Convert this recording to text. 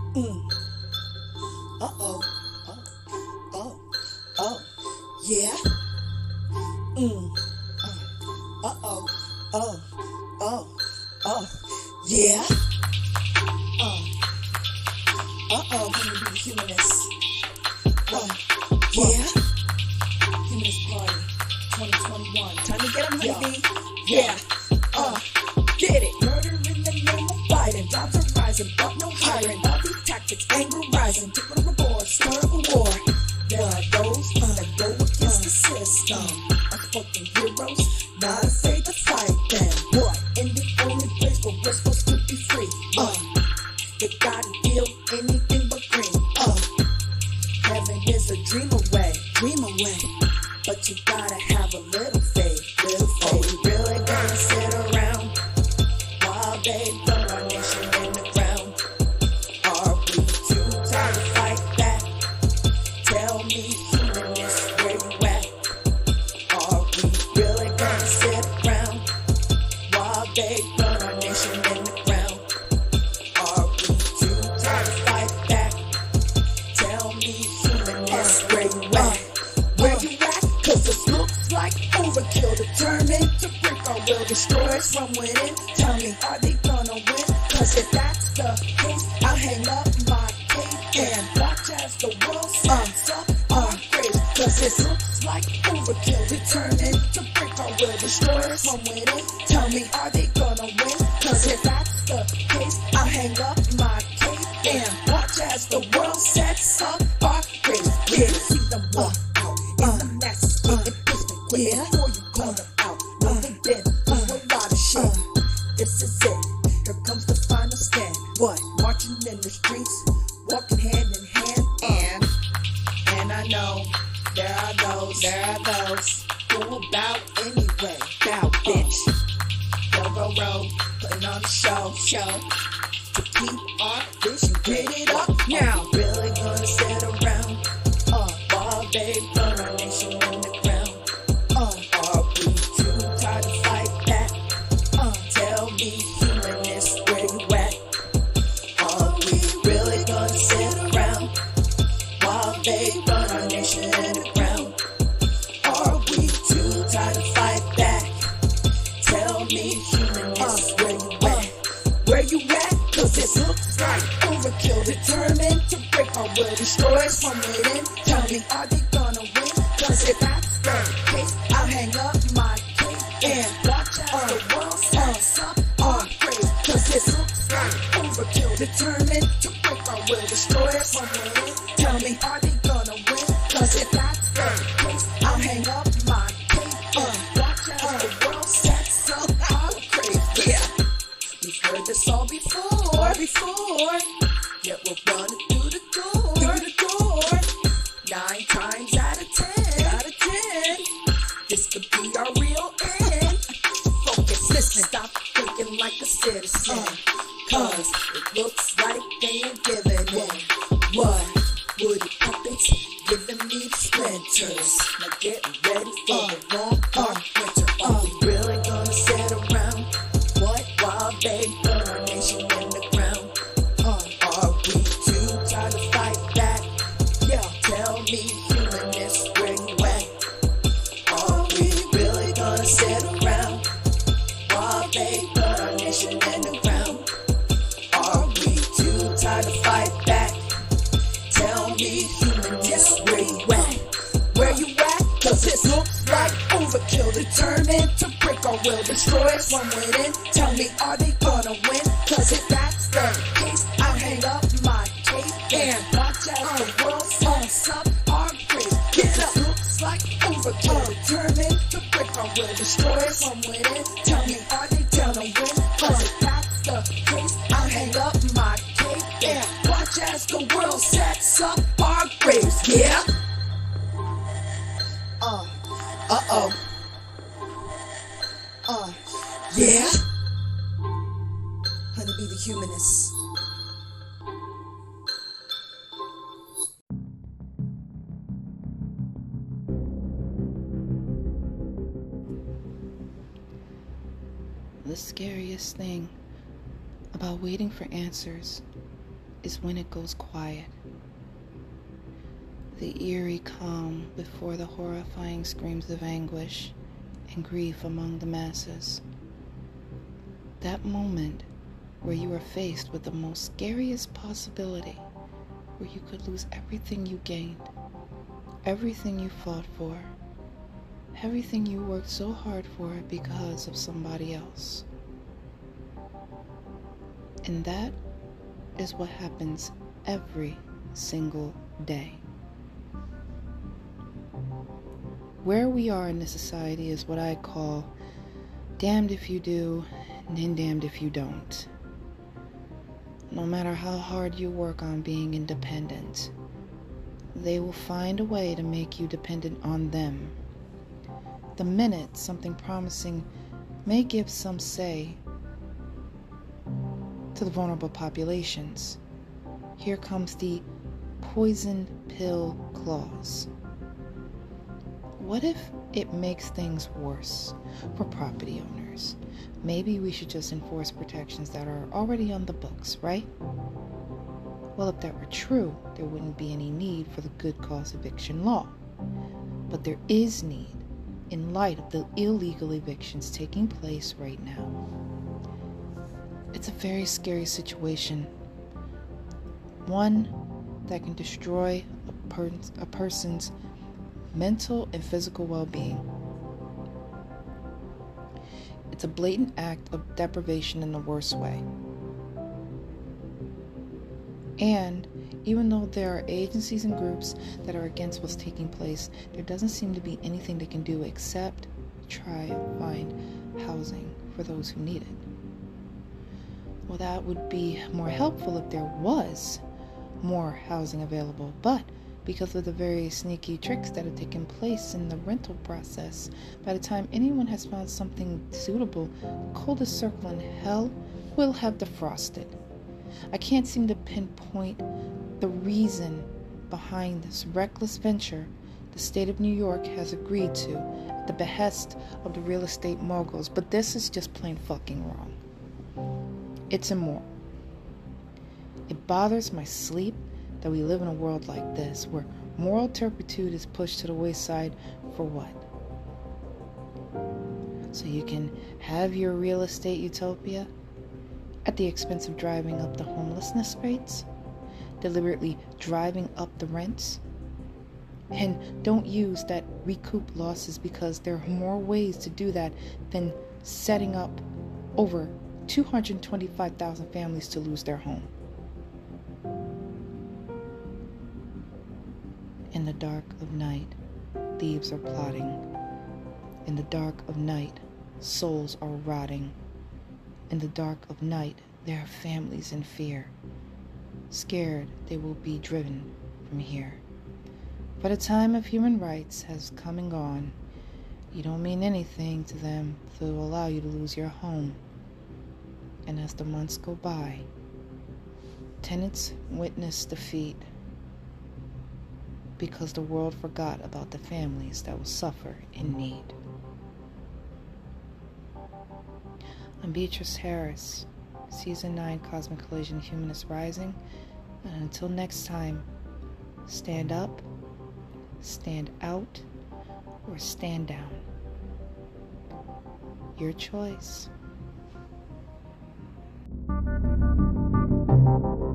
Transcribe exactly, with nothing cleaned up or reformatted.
Mm. Uh-oh. Oh. Oh. Oh. Yeah. Mm. Uh. Uh-oh. Oh. Oh. Oh. Yeah. Uh. Uh-oh. Let me be the humanist. Uh. Yeah. Humanist Party twenty twenty-one. Time to get them, honey. Yeah. Uh. Get it. Murder in the name of Biden. Jobs are rising, but no hiring. All these tactics, anger rising. Take what reward, start a war. There are those uh, that go against the system. Unspoken heroes, not afraid to fight them. What? In the only place where we're supposed to be free. Uh, they gotta deal anything but green. Uh, heaven is a dream away, dream away. But you gotta have a little faith, little faith. Are we really gonna sit around while they burn our nation in the ground? Are we too tired to fight back? Tell me, humanists, where you at? Are we really gonna sit around while they burn our nation in the ground? Are we too tired to fight back? Tell me, humanists, where you at? Where you at? Cause this looks like overkill, determined to break our will, destroy us from within. Tell me, are they gonna win? Cause if that's the case, I'll hang up my cape and watch as the world sets up our graves. Cause this looks like overkill, determined to break our will, destroy us from within. Tell me, are they gonna win? Cause if that's the case, I'll hang up my cape and watch as the world sets up our graves. Yeah, see them walk out in the masses, getting pissed and quit before you call them out. No, they've been through a lot of shit. This is it. Here comes the final stand. What? Marching in the streets, walking hand in hand. And, and I know there are those, there are those who about anyway. Bow, bitch. Go, go, road, putting on the show, show. To keep our vision, get it up now. Are we really gonna sit around uh, while they burn our nation in the ground? Uh, are we too tired to fight back? Uh, tell me, humanists, where you at? Are we really gonna sit around while they burn our nation in the ground? Are we too tired to fight back? Tell me, humanists, where you at? Where you at? Cause this looks like overkill, determined to break our will, destroy us from within. Tell me, are they gonna win? Cause if that's the case, I'll hang up my cape and watch as the world sets up our praise. Cause this looks like overkill, determined to break our will, destroy us from within. Tell me, are they gonna win? Cause if that's the case, I'll hang up my cape and watch as the world sets up our praise. Yeah, we've heard this all before, before. Yet we're running through the door, through the door. Nine times out of ten, out of ten. This could be our real end. Focus, listen, stop thinking like a citizen. Uh, Cause it looks like they ain't giving in. What? Woody puppets giving me the splinters. Now get ready for uh, the long, dark winter. Are we really gonna sit around? What? While they burn our nation in the ground? Uh, are we too tired to fight back? Yeah, tell me, humanists, where you at? Are we really gonna sit around while they burn our nation in the ground? Are we too tired to fight back? Tell me, humanists, where you at? Where you at? Cause this looks like overkill, determined to break our will, destroy us from within. Tell me, are they gonna win? Cause if that's the case, I'll hang up my cape and watch as the world sets up our graves. This looks like overkill, determined to break our will, destroy us from within. Tell me, are they gonna win? Cause if that's the case, I'll hang up my cape and watch as the world sets up our graves. Yeah. Uh. Uh oh. Uh. Yeah. Honey, be the humanist. The scariest thing about waiting for answers is when it goes quiet. The eerie calm before the horrifying screams of anguish and grief among the masses. That moment where you are faced with the most scariest possibility, where you could lose everything you gained, everything you fought for, everything you worked so hard for because of somebody else. And that is what happens every single day. Where we are in this society is what I call damned if you do, and then damned if you don't. No matter how hard you work on being independent, they will find a way to make you dependent on them. The minute something promising may give some say to the vulnerable populations, here comes the poison pill clause. What if it makes things worse for property owners? Maybe we should just enforce protections that are already on the books, right? Well, if that were true, there wouldn't be any need for the good cause eviction law. But there is need in light of the illegal evictions taking place right now. It's a very scary situation. One that can destroy a, per- a person's mental and physical well-being. It's a blatant act of deprivation in the worst way. And even though there are agencies and groups that are against what's taking place, there doesn't seem to be anything they can do except try and find housing for those who need it. Well, that would be more helpful if there was more housing available, but because of the very sneaky tricks that have taken place in the rental process, by the time anyone has found something suitable, the coldest circle in hell will have defrosted. I can't seem to pinpoint the reason behind this reckless venture the state of New York has agreed to at the behest of the real estate moguls, but this is just plain fucking wrong. It's immoral. It bothers my sleep that we live in a world like this, where moral turpitude is pushed to the wayside for what? So you can have your real estate utopia at the expense of driving up the homelessness rates, deliberately driving up the rents, and don't use that recoup losses, because there are more ways to do that than setting up over two hundred twenty-five thousand families to lose their home. In the dark of night, thieves are plotting. In the dark of night, souls are rotting. In the dark of night, there are families in fear, scared they will be driven from here. But a time of human rights has come and gone. You don't mean anything to them, so they will allow you to lose your home. And as the months go by, tenants witness defeat, because the world forgot about the families that will suffer in need. I'm Beatrice Harris, Season nine Cosmic Collision Humanist Rising, and until next time, stand up, stand out, or stand down. Your choice.